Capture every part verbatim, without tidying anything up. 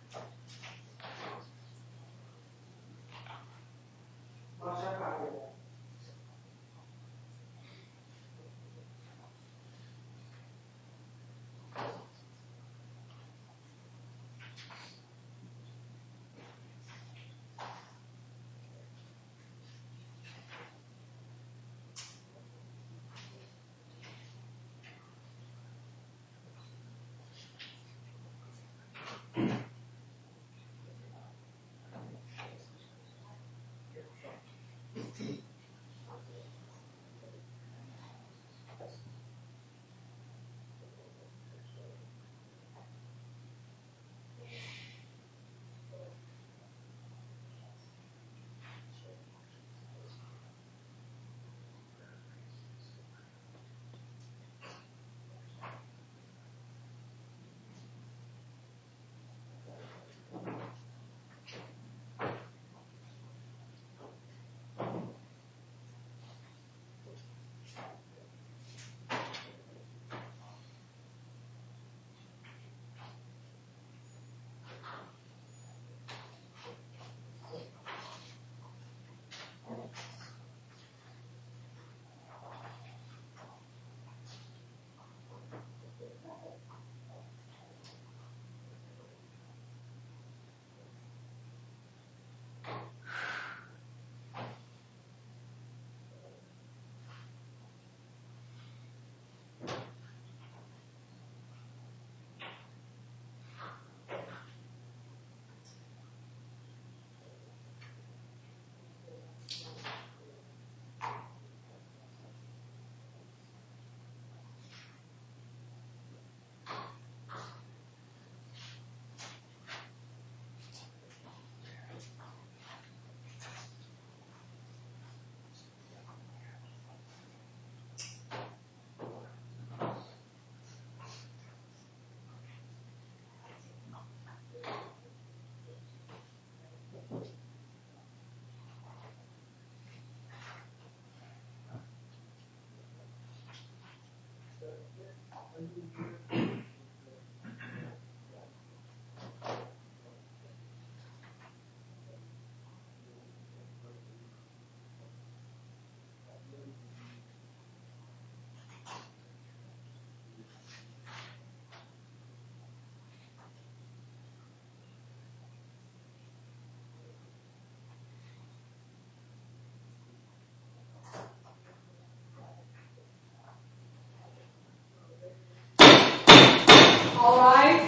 All rise.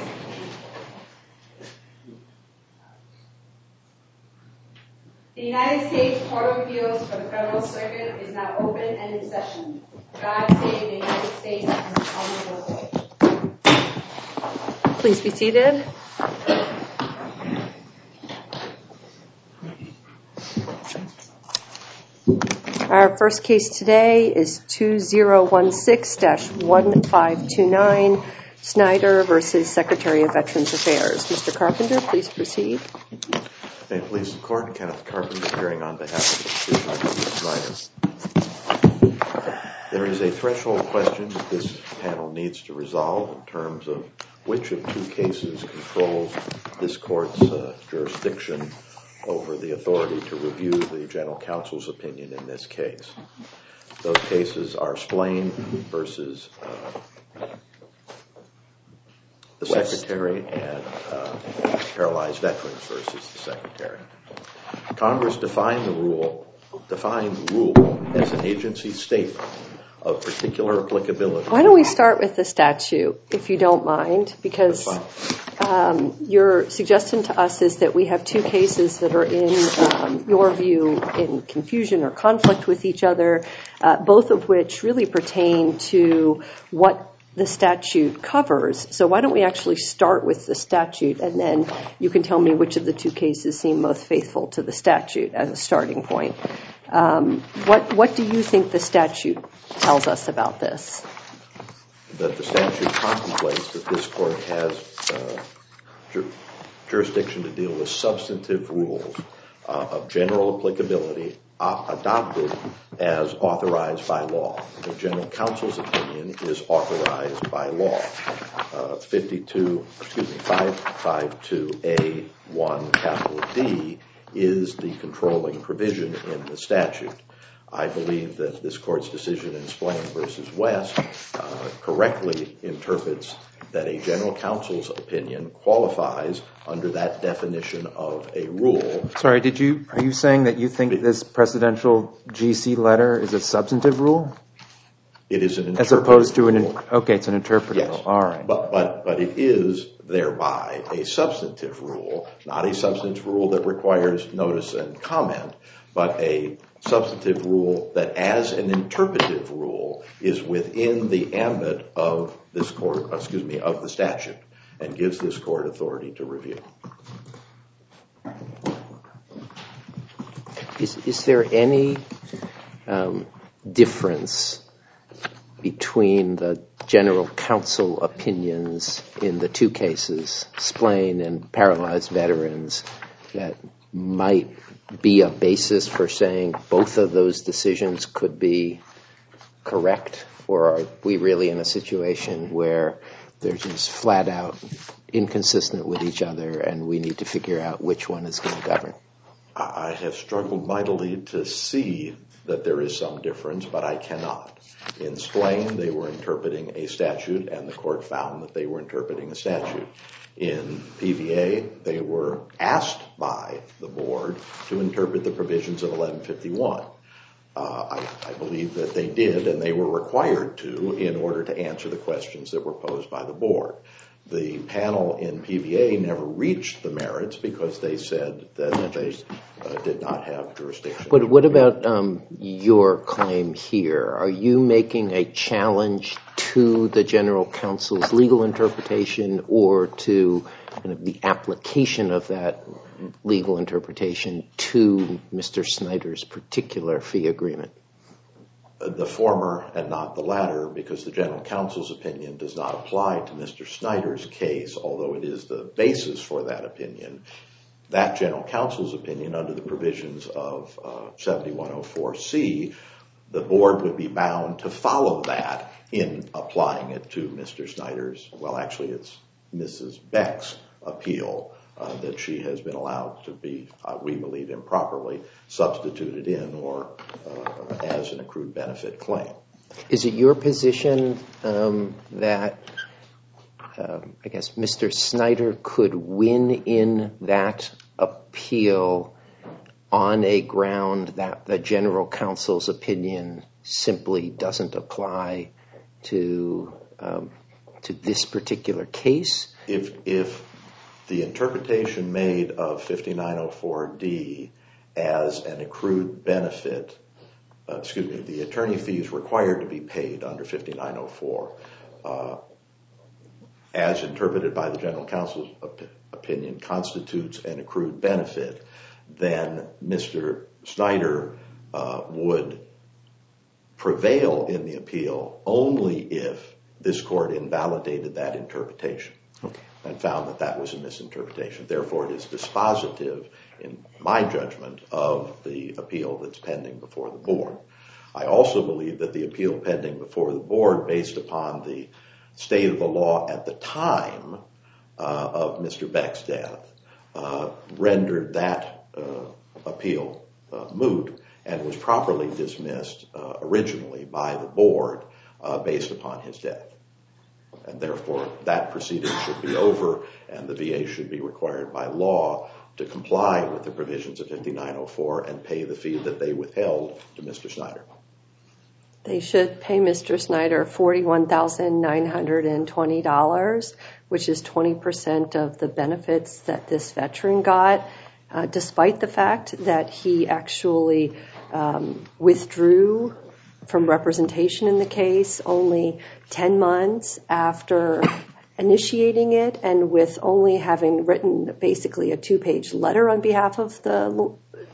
The United States Court of Appeals for the Federal Circuit is now open and in session. God save the United States and the Honorable Court. Please be seated. Our first case today is two zero one six dash one five two nine, Snyder versus Secretary of Veterans Affairs. Mister Carpenter, please proceed. May it please the Court, Kenneth Carpenter appearing on behalf of the petitioner, Mister Snyder. There is a threshold question that this panel needs to resolve in terms of which of two cases controls this Court's uh, jurisdiction over the authority to review the General Counsel's opinion in this case. Those cases are Splain versus uh, the Secretary and uh, Paralyzed Veterans versus the Secretary. Congress defined the rule, defined rule as an agency statement of particular applicability. Why don't we start with the statute, if you don't mind, because um, your suggestion to us is that we have two cases that are in um, your view in confusion or conflict with each other, uh, both of which really pertain to what the statute covers. So why don't we actually start with the statute, and then you can tell me which of the two cases seem most faithful to the statute as a starting point. Um, what what do you think the statute tells us about this? That the statute contemplates that this Court has uh, jur- jurisdiction to deal with substantive rules uh, of general applicability adopted as authorized by law. The general counsel's opinion is authorized by law. Uh, fifty-two, excuse me, five fifty-two A one capital D is the controlling provision in the statute. I believe that this court's decision in Splain versus West uh, correctly interprets that a general counsel's opinion qualifies under that definition of a rule. Sorry, did you are you saying that you think this presidential G C letter is a substantive rule? It is an interpretive As opposed to an rule. okay, it's an interpretive Yes. rule. All right. But but but it is thereby a substantive rule, not a substantive rule that requires notice and comment, but a substantive rule that as an interpretive rule is within the ambit of this court, excuse me, of the statute, and gives this court authority to review. Is, is there any um, difference between the general counsel opinions in the two cases, Splain and paralyzed veterans, that might be a basis for saying both of those decisions could be correct? Or are we really in a situation where they're just flat out inconsistent with each other and we need to figure out which one is going to govern? I have struggled mightily to see that there is some difference, but I cannot. In Splain, they were interpreting a statute, and the court found that they were interpreting a statute. In P V A, they were asked by the board to interpret the provisions of eleven fifty-one. Uh, I, I believe that they did, and they were required to in order to answer the questions that were posed by the board. The panel in P V A never reached the merits because they said that they uh, did not have jurisdiction. But what about um, your claim here? Are you making a challenge to the general counsel's legal interpretation or to kind of the application of that legal interpretation to Mister Snyder's particular fee agreement? The former and not the latter, because the general counsel's opinion does not apply to Mister Snyder's case, although it is the basis for that opinion. That general counsel's opinion, under the provisions of uh, seventy-one oh four C, the board would be bound to follow that in applying it to Mister Snyder's, well, actually it's Missus Beck's appeal uh, that she has been allowed to be, uh, we believe improperly, substituted in or uh, as an accrued benefit claim. Is it your position um, that, um, I guess, Mister Snyder could win in that appeal on a ground that the general counsel's opinion simply doesn't apply to um, to this particular case? If if the interpretation made of fifty-nine oh four D as an accrued benefit, uh, excuse me, the attorney fees required to be paid under fifty-nine oh four, uh, as interpreted by the general counsel's op- opinion, constitutes an accrued benefit, then Mister Snyder uh, would prevail in the appeal only if this court invalidated that interpretation. Okay. And found that that was a misinterpretation. Therefore, it is dispositive, in my judgment, of the appeal that's pending before the board. I also believe that the appeal pending before the board, based upon the state of the law at the time uh, of Mister Beck's death, uh, rendered that uh, appeal uh, moot and was properly dismissed uh, originally by the board uh, based upon his death. And therefore, that proceeding should be over, and the V A should be required by law to comply with the provisions of fifty-nine oh four and pay the fee that they withheld to Mister Snyder. They should pay Mister Snyder forty-one thousand nine hundred twenty dollars, which is twenty percent of the benefits that this veteran got, uh, despite the fact that he actually um, withdrew from representation in the case only ten months after initiating it, and with only having written basically a two-page letter on behalf of the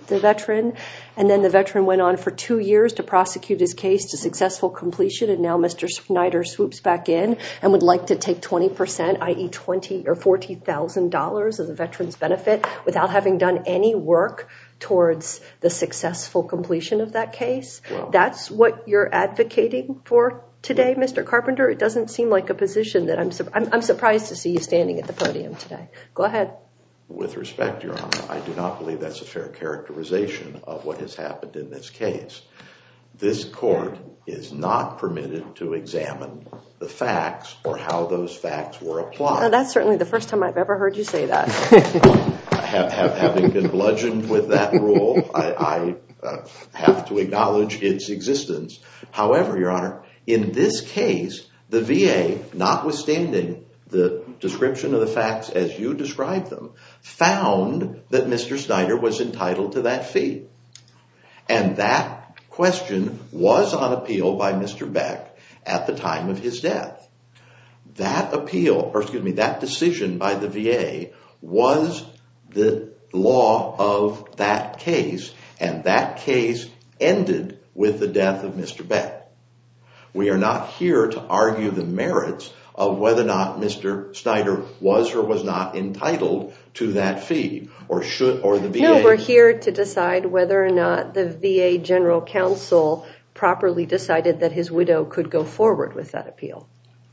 the veteran, and then the veteran went on for two years to prosecute his case to successful completion, and now Mister Snyder swoops back in and would like to take twenty percent, that is twenty or forty thousand dollars of the veteran's benefit without having done any work towards the successful completion of that case. Wow. That's what you're advocating for today, Mister Carpenter? It doesn't seem like a position that I'm, su- I'm I'm surprised to see you standing at the podium today. Go ahead. With respect, Your Honor, I do not believe that's a fair characterization of what has happened in this case. This court is not permitted to examine the facts or how those facts were applied. Well, that's certainly the first time I've ever heard you say that. have, have, having been bludgeoned with that rule, I, I uh, have to acknowledge its existence. However, Your Honor, in this case, the V A, notwithstanding the description of the facts as you described them, found that Mister Snyder was entitled to that fee. And that question was on appeal by Mister Beck at the time of his death. That appeal, or excuse me, that decision by the V A was the law of that case, and that case ended with the death of Mister Beck. We are not here to argue the merits of whether or not Mister Snyder was or was not entitled to that fee, or should, or the V A. No, we're here to decide whether or not the V A General Counsel properly decided that his widow could go forward with that appeal.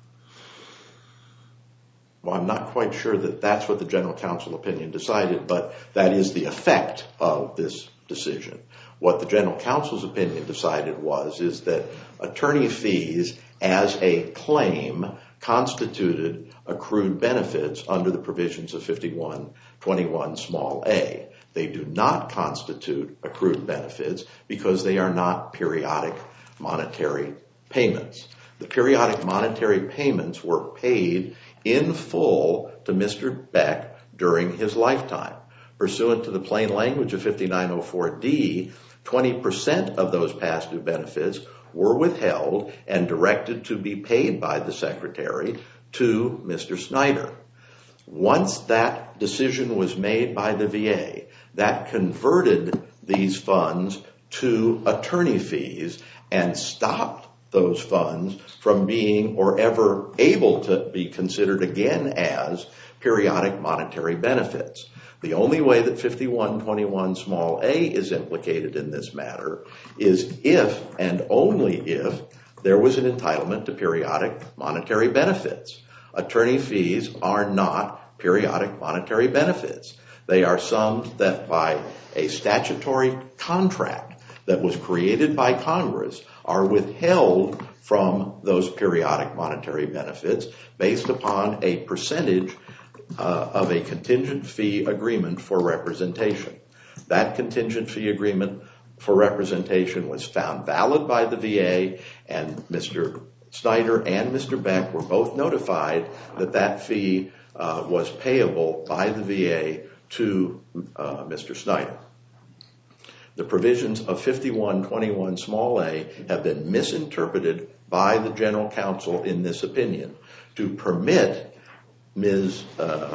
Well, I'm not quite sure that that's what the General Counsel opinion decided, but that is the effect of this decision. What the General Counsel's opinion decided was is that attorney fees as a claim constituted accrued benefits under the provisions of fifty-one twenty-one small a. They do not constitute accrued benefits because they are not periodic monetary payments. The periodic monetary payments were paid in full to Mister Beck during his lifetime. Pursuant to the plain language of fifty-nine oh four D, twenty percent of those past due benefits were withheld and directed to be paid by the Secretary to Mister Snyder. Once that decision was made by the V A, that converted these funds to attorney fees and stopped those funds from being or ever able to be considered again as periodic monetary benefits. The only way that fifty-one twenty-one small a is implicated in this matter is if and only if there was an entitlement to periodic monetary benefits. Attorney fees are not periodic monetary benefits. They are sums that by a statutory contract that was created by Congress are withheld from those periodic monetary benefits based upon a percentage Uh, of a contingent fee agreement for representation. That contingent fee agreement for representation was found valid by the V A, and Mister Snyder and Mister Beck were both notified that that fee uh, was payable by the V A to uh, Mister Snyder. The provisions of fifty-one twenty-one small a have been misinterpreted by the General Counsel in this opinion to permit Miz Uh,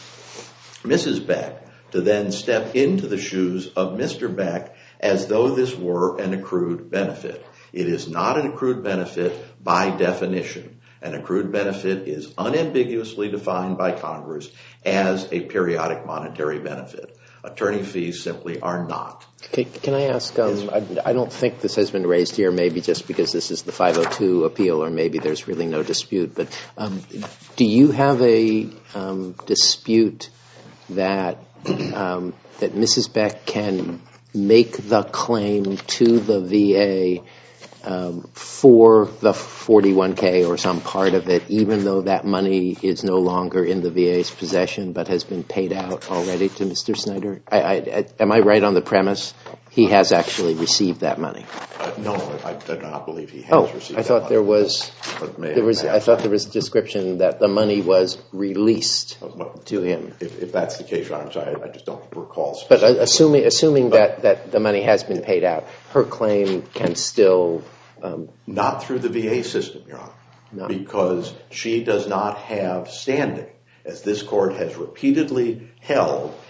Missus Beck to then step into the shoes of Mister Beck as though this were an accrued benefit. It is not an accrued benefit by definition. An accrued benefit is unambiguously defined by Congress as a periodic monetary benefit. Attorney fees simply are not. Okay, can I ask, um, I, I don't think this has been raised here, maybe just because this is the five oh two appeal, or maybe there's really no dispute, but um, do you have a um, dispute that um, that Missus Beck can make the claim to the V A um, for the forty-one K or some part of it, even though that money is no longer in the V A's possession but has been paid out already to Mister Snyder? I, I, I, am I right on the premise he has actually received that money? Uh, no, I do not believe he has oh, received I that thought money. there was, may, there was I thought there was a description that the money was released well, to him. If, if that's the case, I'm sorry, I just don't recall. But uh, assuming assuming that, that the money has been paid out, her claim can still... Um, not through the V A system, Your Honor, no. Because she does not have standing. As this court has repeatedly held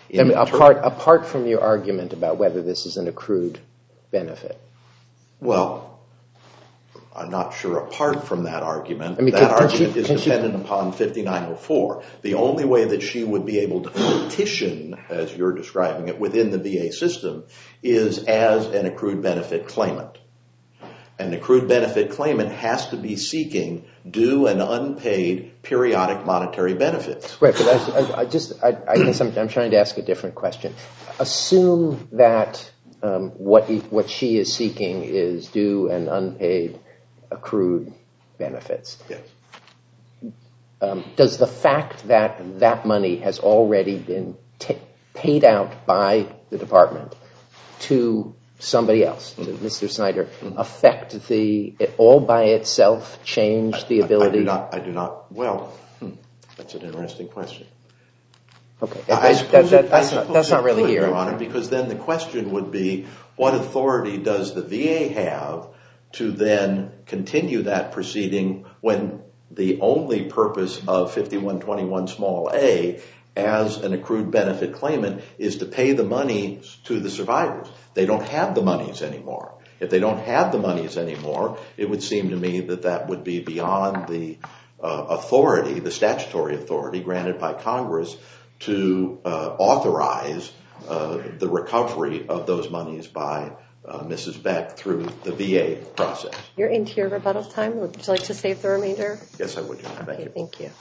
I mean, apart, apart from your argument about whether this is an accrued benefit. Well, I'm not sure apart from that argument. I mean, that can, argument can she, is dependent she, upon fifty-nine oh four. The only way that she would be able to petition, as you're describing it, within the V A system is as an accrued benefit claimant. An accrued benefit claimant has to be seeking due and unpaid periodic monetary benefits. Right, but I, I just, I, I guess I'm, I'm trying to ask a different question. Assume that um, what he, what she is seeking is due and unpaid accrued benefits. Yes. Um, does the fact that that money has already been t- paid out by the department to somebody else, to mm-hmm. Mister Snyder, mm-hmm. affect the, it all by itself change I, the ability? I, I do not, I do not, well, hmm, that's an interesting question. Okay, I, I that, that, it, that's, not, that's not really could, here. Your Honor, because then the question would be, what authority does the V A have to then continue that proceeding when the only purpose of fifty-one twenty-one small a as an accrued benefit claimant is to pay the money to the survivors? They don't have the monies anymore. If they don't have the monies anymore, it would seem to me that that would be beyond the uh, authority, the statutory authority granted by Congress to uh, authorize uh, the recovery of those monies by uh, Missus Beck through the V A process. You're into your rebuttal time. Would you like to save the remainder? Yes, I would. Thank okay, you. Thank you.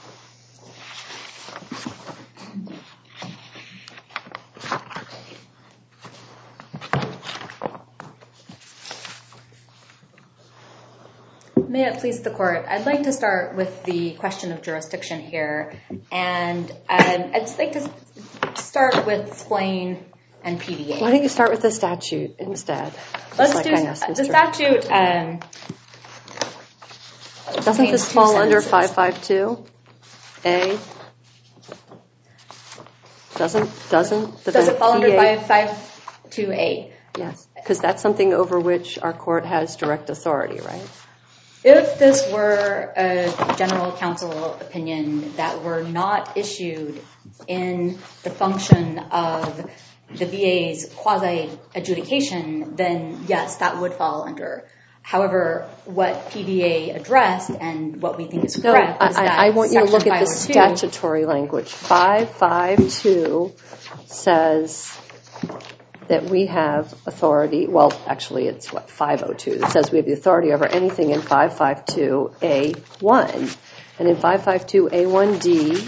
May it please the court, I'd like to start with the question of jurisdiction here, and um, I'd just like to start with Splain and P D A. Why don't you start with the statute instead? Let's like do the statute. Um, Doesn't this fall under five five two A? Doesn't doesn't the Does it fall V A? under five five two A? Yes, because that's something over which our court has direct authority, right? If this were a general counsel opinion that were not issued in the function of the V A's quasi-adjudication, then yes, that would fall under. However, what P D A addressed and what we think is correct no, is I, that I want you to look at the five oh two statutory language. five five two says that we have authority, well, actually it's what, five oh two. It says we have the authority over anything in five five two A one. And in five five two A one D,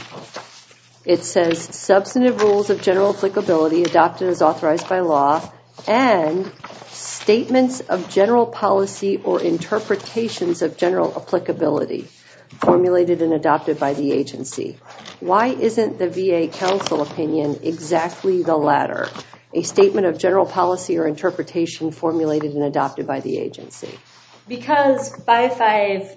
it says substantive rules of general applicability adopted as authorized by law and statements of general policy or interpretations of general applicability formulated and adopted by the agency. Why isn't the V A counsel opinion exactly the latter? A statement of general policy or interpretation formulated and adopted by the agency? Because five five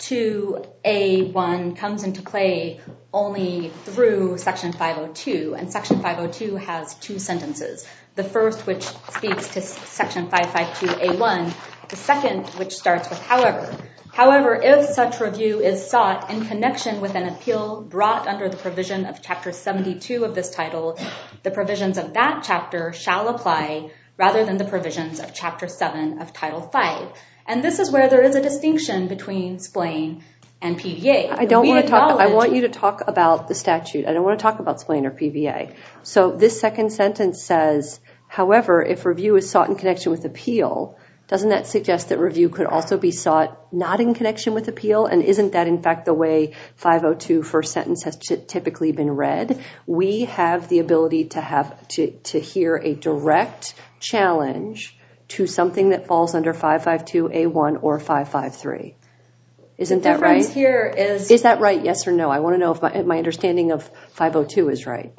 two A one comes into play only through Section five oh two, and Section five oh two has two sentences. The first, which speaks to Section five five two A one, the second, which starts with however. However, if such review is sought in connection with an appeal brought under the provision of Chapter seventy-two of this title, the provisions of that chapter shall apply rather than the provisions of Chapter seven of Title five. And this is where there is a distinction between Splain and P V A. I don't we want to talk, I want you to talk about the statute. I don't want to talk about Splain or P V A. So this second sentence says, however, if review is sought in connection with appeal, doesn't that suggest that review could also be sought not in connection with appeal? And isn't that, in fact, the way five oh two first sentence has typically been read? We have the ability to have to, to hear a direct challenge to something that falls under five five two A one or five five three. Isn't that right? The difference here is... Is that right, yes or no? I want to know if my, my understanding of five oh two is right.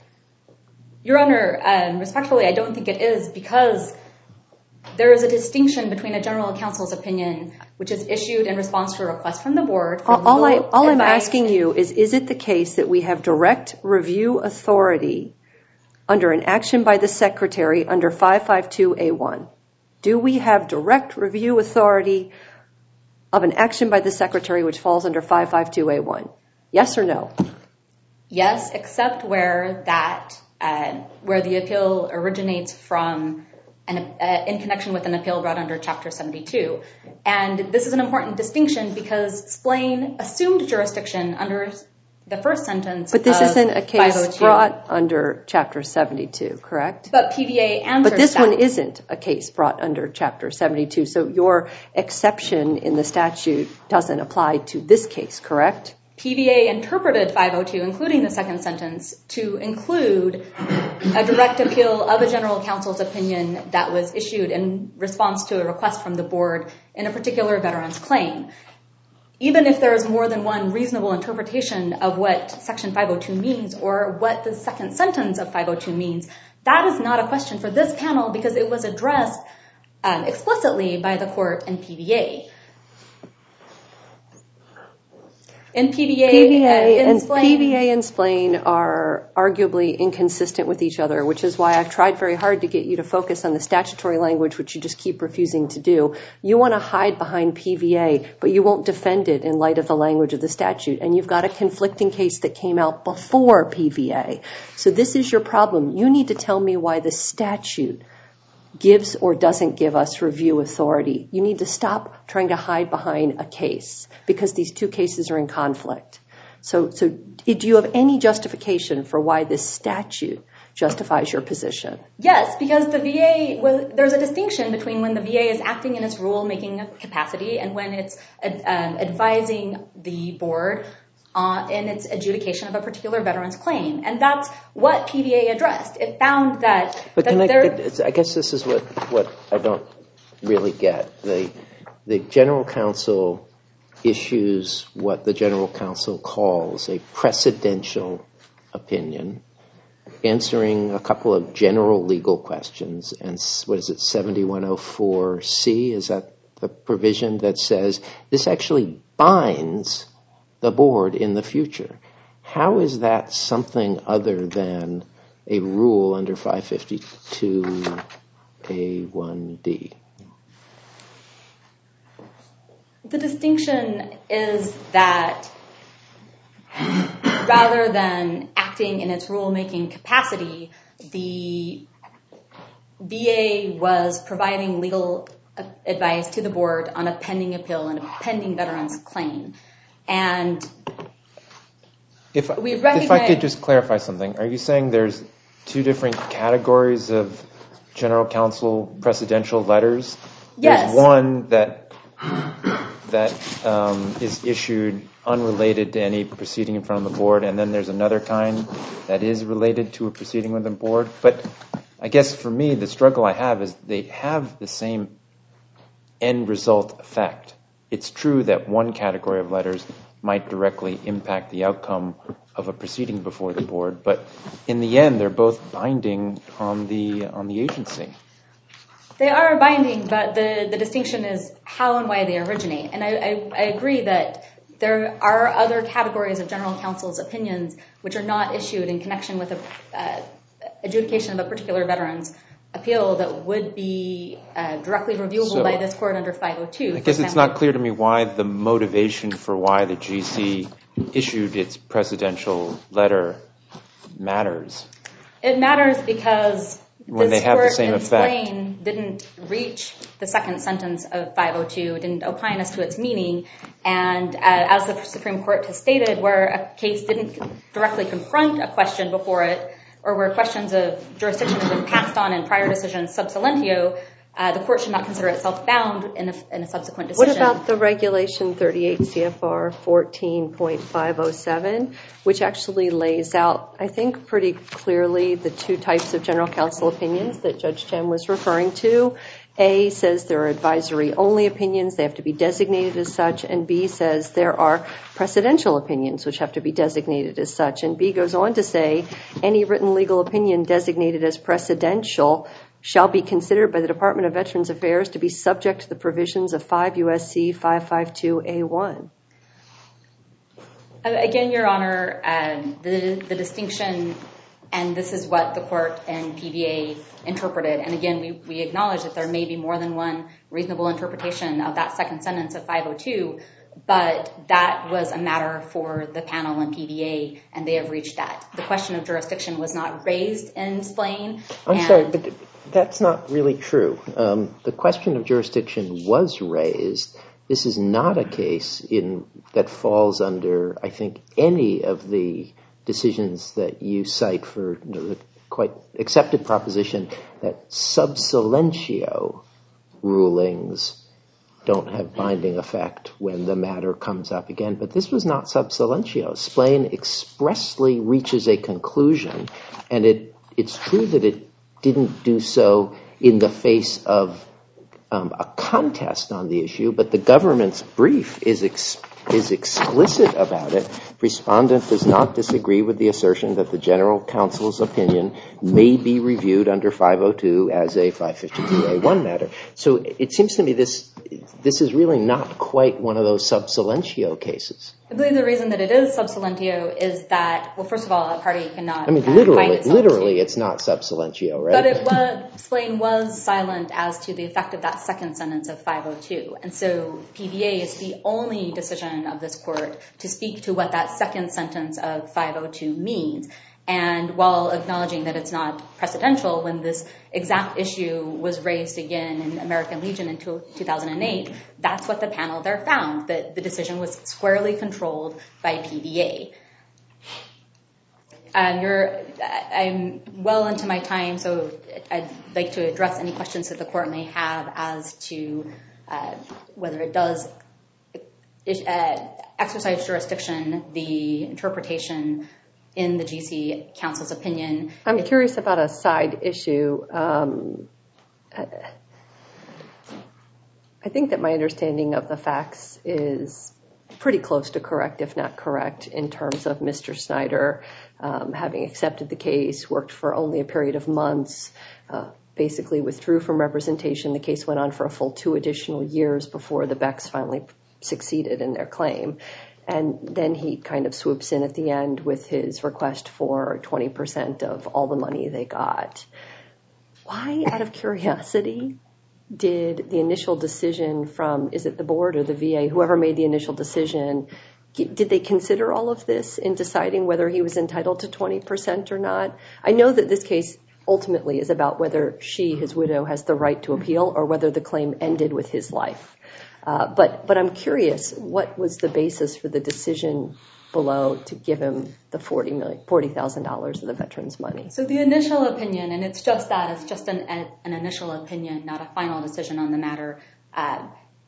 Your Honor, um, respectfully, I don't think it is, because there is a distinction between a general counsel's opinion, which is issued in response to a request from the board. For all all, I, all I'm advice. asking you is, is it the case that we have direct review authority under an action by the Secretary under five five two A one? Do we have direct review authority of an action by the Secretary which falls under five five two A one? Yes or no? Yes, except where that uh, where the appeal originates from an, uh, in connection with an appeal brought under Chapter seventy-two. And this is an important distinction because Splain assumed jurisdiction under the first sentence. But this of isn't a case five oh two. brought under Chapter seventy-two, correct? But P V A answers But this that. one isn't a case brought under Chapter seventy-two, so your exception in the statute doesn't apply to this case, correct? P V A interpreted five oh two, including the second sentence, to include a direct appeal of a general counsel's opinion that was issued in response to a request from the board in a particular veteran's claim. Even if there is more than one reasonable interpretation of what Section five oh two means or what the second sentence of five oh two means, that is not a question for this panel because it was addressed um, explicitly by the court and P V A. In P V A, P V A uh, and Splain, P V A and Splain are arguably inconsistent with each other, which is why I've tried very hard to get you to focus on the statutory language, which you just keep refusing to do. You want to hide behind P V A, but you won't defend it in light of the language of the statute. And you've got a conflicting case that came out before P V A. So this is your problem. You need to tell me why the statute gives or doesn't give us review authority. You need to stop trying to hide behind a case because these two cases are in conflict. So, so do you have any justification for why this statute justifies your position? Yes, because the V A, was, there's a distinction between when the V A is acting in its rule-making capacity and when it's um, advising the board Uh, in its adjudication of a particular veteran's claim. And that's what P V A addressed. It found that... But that can I, there, I guess this is what, what I don't really get. The, the general counsel issues what the general counsel calls a precedential opinion, answering a couple of general legal questions. And what is it, seventy-one oh four C? Is that the provision that says this actually binds the board in the future? How is that something other than a rule under five fifty-two A one D? the distinction is that rather than acting in its rule-making capacity, the V A was providing legal advice to the board on a pending appeal and a pending veteran's claim. And if, we if recognize... I could just clarify something, are you saying there's two different categories of general counsel precedential letters? Yes. There's one that that um, is issued unrelated to any proceeding in front of the board, and then there's another kind that is related to a proceeding with the board. But I guess for me, the struggle I have is they have the same end result effect. It's true that one category of letters might directly impact the outcome of a proceeding before the board, but in the end, they're both binding on the on the agency. They are binding, but the, the distinction is how and why they originate. And I, I, I agree that there are other categories of general counsel's opinions which are not issued in connection with a uh, adjudication of a particular veteran's appeal that would be uh, directly reviewable So, by this court under five oh two. I guess it's not clear to me why the motivation for why the G C issued its precedential letter matters. It matters because When this they have the court same in effect. Splain didn't reach the second sentence of five oh two, didn't opine as to its meaning, and uh, as the Supreme Court has stated, where a case didn't directly confront a question before it, or where questions of jurisdiction have been passed on in prior decisions sub silentio, uh, the court should not consider itself bound in a, in a subsequent decision. What about the regulation thirty-eight C F R fourteen point five oh seven, which actually lays out, I think, pretty clearly the two types of general counsel opinions that Judge Chen was referring to? A says there are advisory only opinions, they have to be designated as such, and B says there are precedential opinions which have to be designated as such. And B goes on to say any written legal opinion designated as precedential shall be considered by the Department of Veterans Affairs to be subject to the provisions of five U S C five fifty-two A one. Again, Your Honor, um, the, the distinction, and this is what the court and P V A interpreted, and again, we, we acknowledge that there may be more than one reasonable interpretation of that second sentence of five oh two, but that was a matter for the panel in P V A, and they have reached that. The question of jurisdiction was not raised in Splain. I'm sorry, but that's not really true. Um, the question of jurisdiction was raised. This is not a case in that falls under, I think, any of the decisions that you cite for you know, the quite accepted proposition that sub silentio rulings don't have binding effect when the matter comes up again. But this was not sub silentio. Splain expressly reaches a conclusion, and it it's true that it didn't do so in the face of um, a contest on the issue, but the government's brief is ex- is explicit about it. Respondent does not disagree with the assertion that the general counsel's opinion may be reviewed under five oh two as a five fifty-two A one matter. So it seems to me this this is really not quite one of those sub silentio cases. I believe the reason that it is sub silentio is that, well, first of all, a party cannot. I mean, uh, literally, literally, it's not sub silentio, right? But it was, Splain was silent as to the effect of that second sentence of five oh two. And so P V A is the only decision of this court to speak to what that second sentence of five oh two means. And while acknowledging that it's not precedential, when this exact issue was raised again in American Legion in two thousand eight, that's what the panel there found, that the decision was squarely controlled by P V A. Um, you're, I'm well into my time, so I'd like to address any questions that the court may have as to uh, whether it does uh, exercise jurisdiction, the interpretation in the G C Council's opinion. I'm it, curious about a side issue. Um, I think that my understanding of the facts is pretty close to correct, if not correct, in terms of Mister Snyder um, having accepted the case, worked for only a period of months, uh, basically withdrew from representation. The case went on for a full two additional years before the Becks finally succeeded in their claim. And then he kind of swoops in at the end with his request for twenty percent of all the money they got. Why, out of curiosity, did the initial decision from, is it the board or the V A, whoever made the initial decision, did they consider all of this in deciding whether he was entitled to twenty percent or not? I know that this case ultimately is about whether she, his widow, has the right to appeal or whether the claim ended with his life. Uh, but but I'm curious, what was the basis for the decision below to give him the forty million, forty thousand dollars of the veterans' money? So the initial opinion, and it's just that, it's just an, an initial opinion, not a final decision on the matter, uh,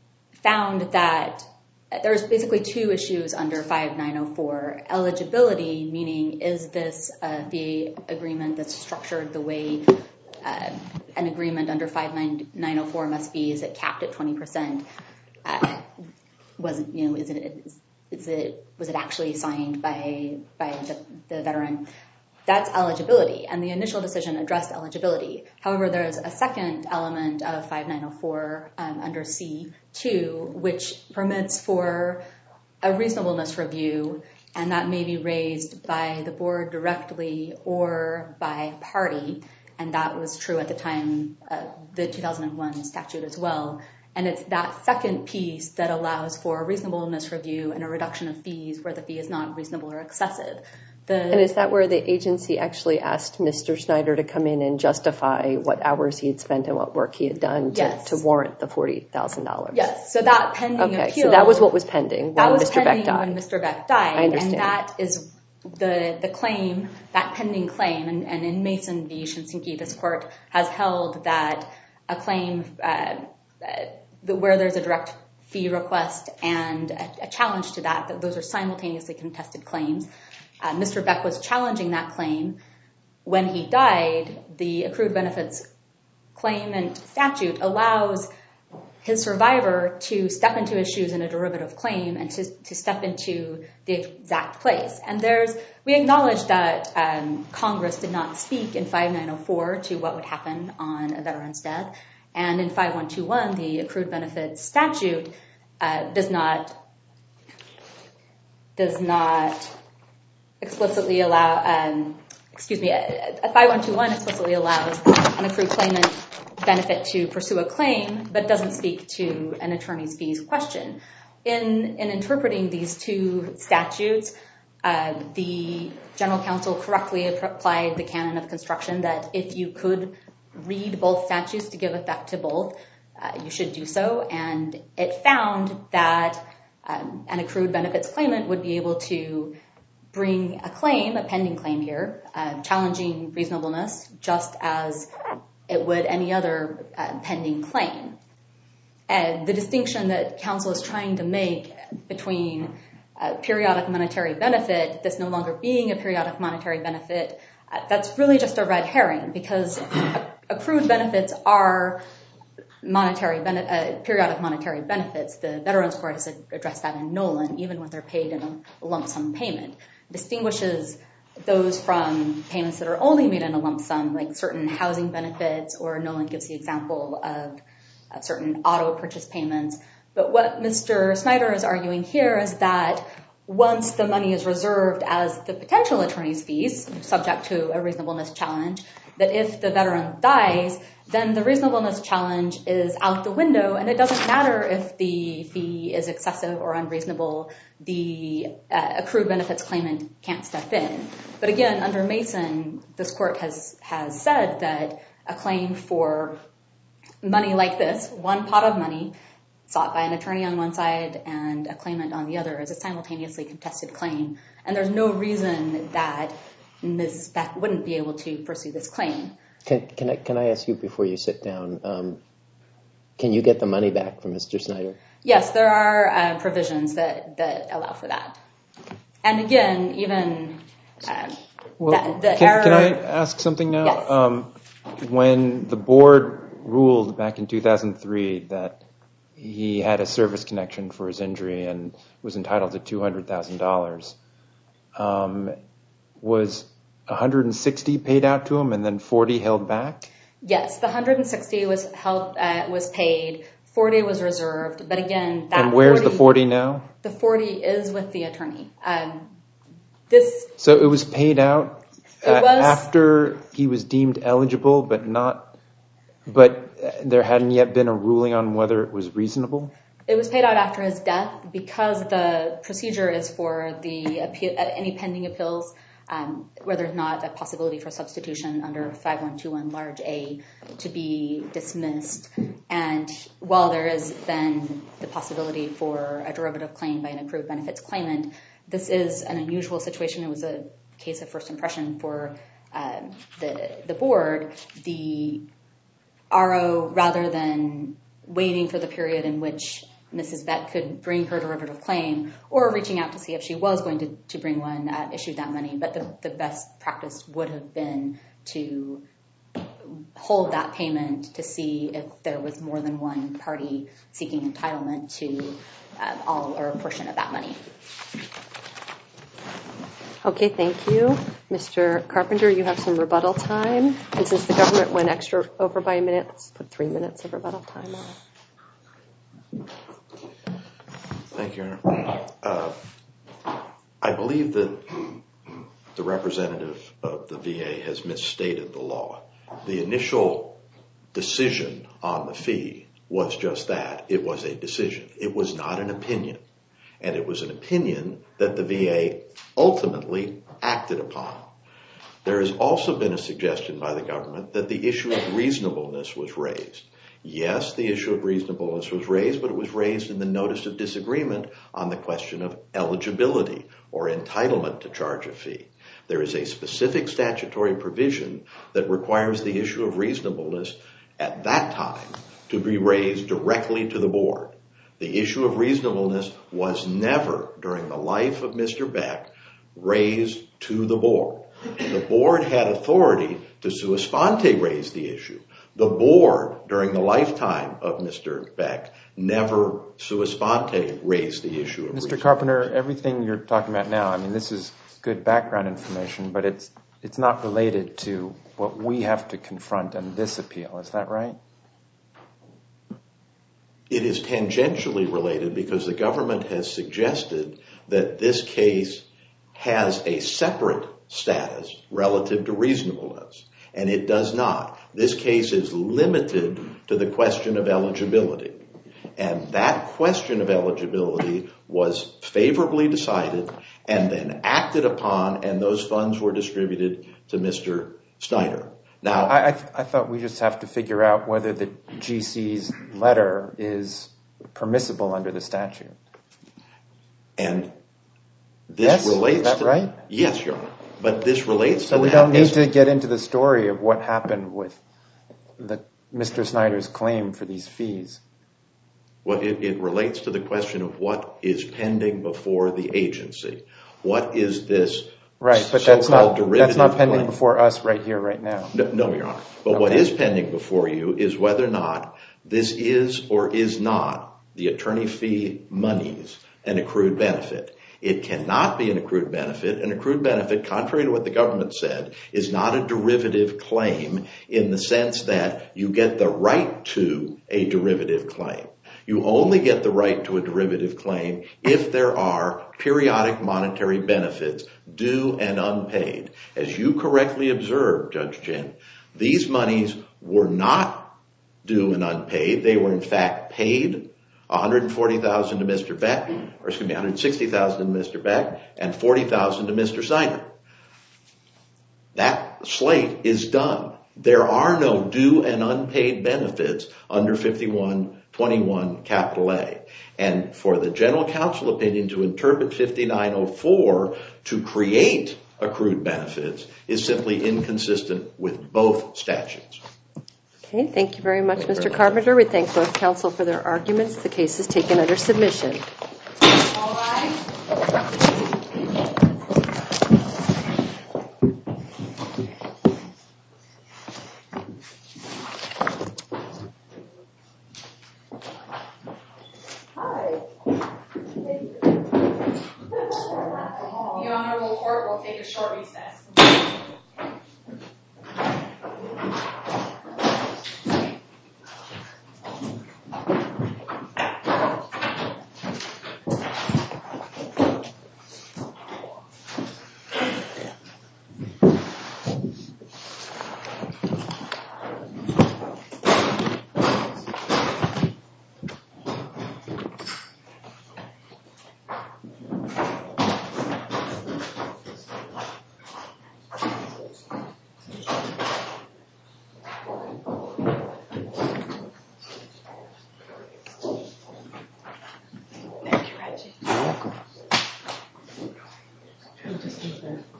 found that there's basically two issues under five nine oh four. Eligibility, meaning is this uh, the agreement that's structured the way uh, an agreement under five nine oh four must be? Is it capped at twenty percent? Uh, was it, you know, is it, is, is it, was it actually signed by, by the, the veteran? That's eligibility, and the initial decision addressed eligibility. However, there's a second element of five nine oh four um, under C two, which permits for a reasonableness review, and that may be raised by the board directly or by a party, and that was true at the time of the two thousand one statute as well. And it's that second piece that allows for a reasonableness review and a reduction of fees where the fee is not reasonable or excessive. The, and is that where the agency actually asked Mister Snyder to come in and justify what hours he had spent and what work he had done to, yes. to warrant the forty thousand dollars? Yes, so that pending okay, appeal. So that was what was pending that when was Mister pending Beck died. when Mister Beck died. I understand. And that is the the claim, that pending claim, and, and in Mason v. Shinsinki, this court has held that a claim uh, uh, where there's a direct fee request and a, a challenge to that, that those are simultaneously contested claims. Uh, Mister Beck was challenging that claim. When he died, the accrued benefits claimant statute allows his survivor to step into his shoes in a derivative claim and to, to step into the exact place. And there's, we acknowledge that um, Congress did not speak in five nine oh four to what would happen on a veteran's death. And in five one two one, the accrued benefits statute uh, does not does not explicitly allow, um, excuse me, uh, five one two one explicitly allows an accrued claimant benefit to pursue a claim, but doesn't speak to an attorney's fees question. In, in interpreting these two statutes, uh, the General Counsel correctly applied the canon of construction that if you could read both statutes to give effect to both, uh, you should do so. And it found that um, an accrued benefits claimant would be able to bring a claim, a pending claim here, uh, challenging reasonableness, just as it would any other uh, pending claim. And the distinction that counsel is trying to make between a periodic monetary benefit, this no longer being a periodic monetary benefit, uh, that's really just a red herring, because accrued benefits are monetary bene- uh, periodic monetary benefits. The Veterans Court has addressed that in Nolan, even when they're paid in a lump sum payment. Distinguishes those from payments that are only made in a lump sum, like certain housing benefits, or Nolan gives the example of uh, certain auto purchase payments. But what Mister Snyder is arguing here is that once the money is reserved as the potential attorney's fees, subject to a reasonableness challenge, that if the veteran dies, then the reasonableness challenge is out the window, and it doesn't matter if the fee is excessive or unreasonable. The uh, accrued benefits claimant can't step in. But again, under Mason, this court has, has said that a claim for money like this, one pot of money, sought by an attorney on one side and a claimant on the other, is a simultaneously contested claim. And there's no reason that Miz Beck wouldn't be able to pursue this claim. Can, can, I, can I ask you before you sit down, um, can you get the money back from Mister Snyder? Yes, there are uh, provisions that, that allow for that. And again, even uh, well, that, the can, error... Can I ask something now? Yes. Um, when the board ruled back in two thousand three that he had a service connection for his injury and was entitled to two hundred thousand dollars, um, was one hundred sixty paid out to him and then forty held back? Yes, the one hundred sixty was held, uh, was paid, forty was reserved, but again, that And where's forty, the forty now? The forty is with the attorney. Um, this So it was paid out uh, It was- after he was deemed eligible, but not, but there hadn't yet been a ruling on whether it was reasonable? It was paid out after his death because the procedure is for the appeal, uh, any pending appeals, um, where there's not a possibility for substitution under five one two one large A to be dismissed. And while there is then the possibility for a derivative claim by an accrued benefits claimant, this is an unusual situation. It was a case of first impression for um, the, the board. The R O, rather than waiting for the period in which Missus Beck could bring her derivative claim or reaching out to see if she was going to, to bring one, uh, issued that money. But the, the best practice would have been to hold that payment to see if there was more than one party seeking entitlement to uh, all or a portion of that money. Okay, thank you. Mister Carpenter, you have some rebuttal time. And since the government went extra over by a minute, let's put three minutes of rebuttal time on. Thank you, Your Honor. Uh, I believe that the representative of the V A has misstated the law. The initial decision on the fee was just that. It was a decision. It was not an opinion. And it was an opinion that the V A ultimately acted upon. There has also been a suggestion by the government that the issue of reasonableness was raised. Yes, the issue of reasonableness was raised, but it was raised in the notice of disagreement on the question of eligibility or entitlement to charge a fee. There is a specific statutory provision that requires the issue of reasonableness at that time to be raised directly to the board. The issue of reasonableness was never, during the life of Mister Beck, raised to the board. The board had authority to sua sponte raise the issue. The board, during the lifetime of Mister Beck, never sua sponte raised the issue of Mister Carpenter, everything you're talking about now, I mean, this is good background information, but it's it's not related to what we have to confront in this appeal. Is that right? It is tangentially related because the government has suggested that this case has a separate status relative to reasonableness, and it does not. This case is limited to the question of eligibility. And that question of eligibility was favorably decided and then acted upon, and those funds were distributed to Mister Snyder. Now, I, I, th- I thought we just have to figure out whether the G C's letter is permissible under the statute. And this yes? relates is that to... right? Yes, Your Honor. But this relates so to we that. don't need as, to get into the story of what happened with the Mister Snyder's claim for these fees. Well, it, it relates to the question of what is pending before the agency. What is this right, but so-called that's not, derivative that's not pending claim? before us right here, right now. No, no Your Honor. But okay. what is pending before you is whether or not this is or is not the attorney fee monies an accrued benefit. It cannot be an accrued benefit. An accrued benefit, contrary to what the government said, is not a derivative claim in the sense that you get the right to a derivative claim. You only get the right to a derivative claim if there are periodic monetary benefits due and unpaid. As you correctly observed, Judge Jin, these monies were not due and unpaid. They were in fact paid. one hundred forty thousand dollars to Mister Beck, or excuse me, one hundred sixty thousand dollars to Mister Beck, and forty thousand dollars to Mister Snyder. That slate is done. There are no due and unpaid benefits under fifty-one twenty-one capital A. And for the general counsel opinion to interpret fifty-nine oh four to create accrued benefits is simply inconsistent with both statutes. Okay, thank you very much, Mister Carpenter. We thank both counsel for their arguments. The case is taken under submission. All rise. The Honorable Court will take a short recess.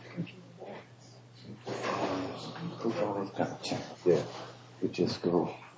Yeah, we just go.